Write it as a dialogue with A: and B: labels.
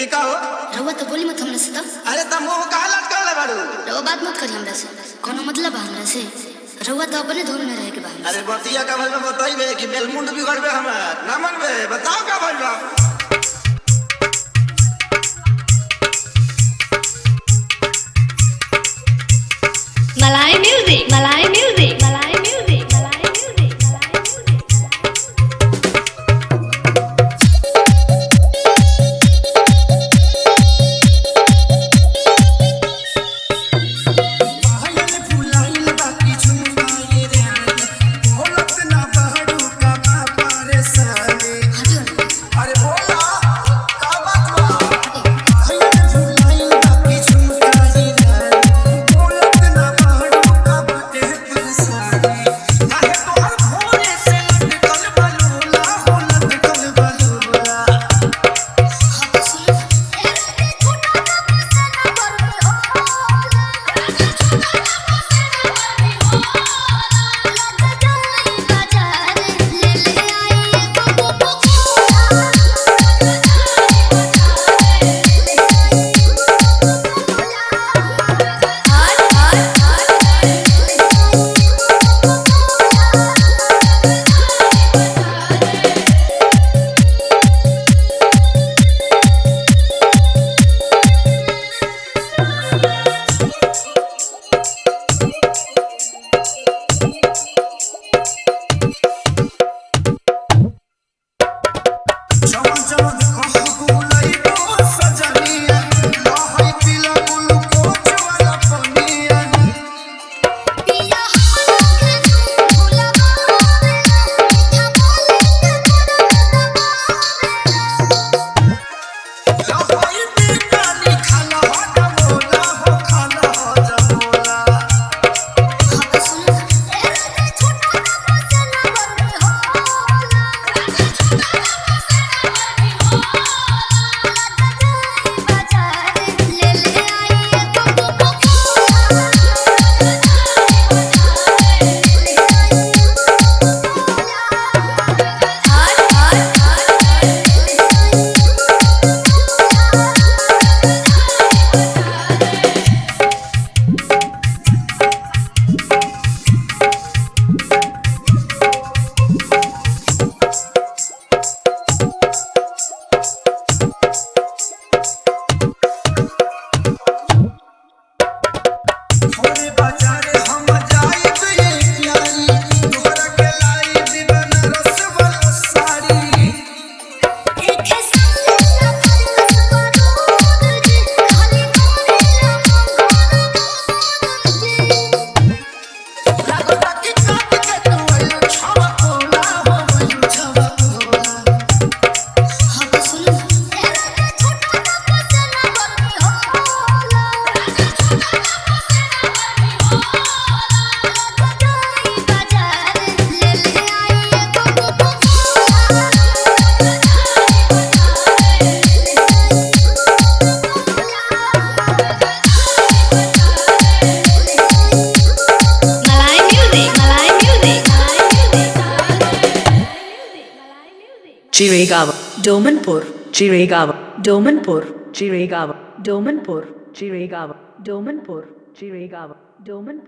A: की कहो
B: रउआ तो बोली मत हमरा से तब।
A: अरे तुम मुंह काहे लटकले बाड़ू
B: रउआ बात मत करी हमरा से, कोनो मतलब बा हमरा से। रउआ तो अपने धुन में रहे के बा।
A: अरे बतिया का भइल बताइबे कि बेलमुंड बिगड़बे हमार ना मनबे बताओ का भइल बा।
C: Malay music, Malay music, Malay music, Malay music, Malay music.
A: आयल फुलाइल बाकी झुमकाए रे बोलत ना बहड़ू का पारे साले। अरे बोला का बात बा। आयल फुलाइल बाकी झुमकाए रे बोलत ना बहड़ू का बाटे साले। काहे तोहर भोरे से लटकल बलूला हो लटकल बलूला। चमन चमन कहू बुलाई तो सजनिया लहई पीला ग्लूकोज वाला पनिया। लहई बीकानी खाला हो जमोला हो खाला हो जमोला। थोड़े बाजार हम जाइब ये प्यारी तोहरा के लाइब बनारस वाला साड़ी। लागता कि काट के तू आइलो छवा कोला हो आइलो छवा कोला।
C: Malay music, Malay music, Malay music, Malay music.
D: Chiregawa, Domanpur, Chiregawa, Domanpur, Chiregawa, Domanpur, Chiregawa, Domanpur, Chiregawa, Domanpur.